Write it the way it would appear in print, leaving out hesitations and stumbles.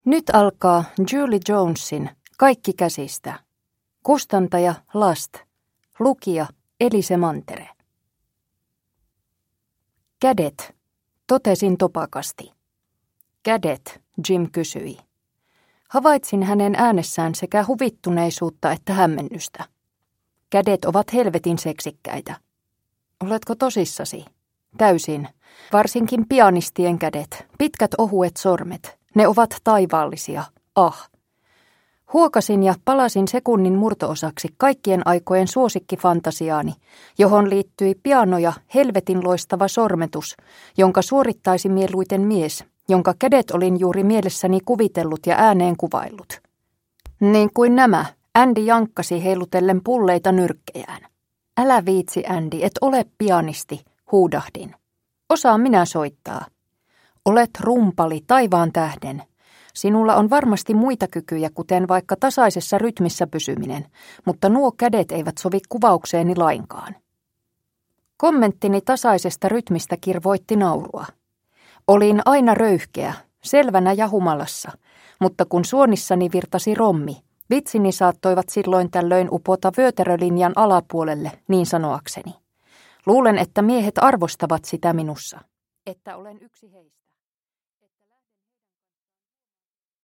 Nyt alkaa Julie Jonesin Kaikki käsistä. Kustantaja Last. Lukija Elise Mantere. Kädet, totesin topakasti. Kädet, Jim kysyi. Havaitsin hänen äänessään sekä huvittuneisuutta että hämmennystä. Kädet ovat helvetin seksikkäitä. Oletko tosissasi? Täysin. Varsinkin pianistien kädet, pitkät ohuet sormet. Ne ovat taivaallisia. Ah. Huokasin ja palasin sekunnin murtoosaksi kaikkien aikojen suosikkifantasiaani, johon liittyi piano ja helvetin loistava sormetus, jonka suorittaisi mieluiten mies, jonka kädet olin juuri mielessäni kuvitellut ja ääneen kuvaillut. Niin kuin nämä, Andy jankkasi heilutellen pulleita nyrkkejään. Älä viitsi, Andy, et ole pianisti, huudahdin. Osaan minä soittaa. Olet rumpali taivaan tähden. Sinulla on varmasti muita kykyjä, kuten vaikka tasaisessa rytmissä pysyminen, mutta nuo kädet eivät sovi kuvaukseeni lainkaan. Kommenttini tasaisesta rytmistä kirvoitti naurua. Olin aina röyhkeä, selvänä ja humalassa, mutta kun suonissani virtasi rommi, vitsini saattoivat silloin tällöin upota vyötärölinjan alapuolelle, niin sanoakseni. Luulen, että miehet arvostavat sitä minussa, että olen yksi heistä.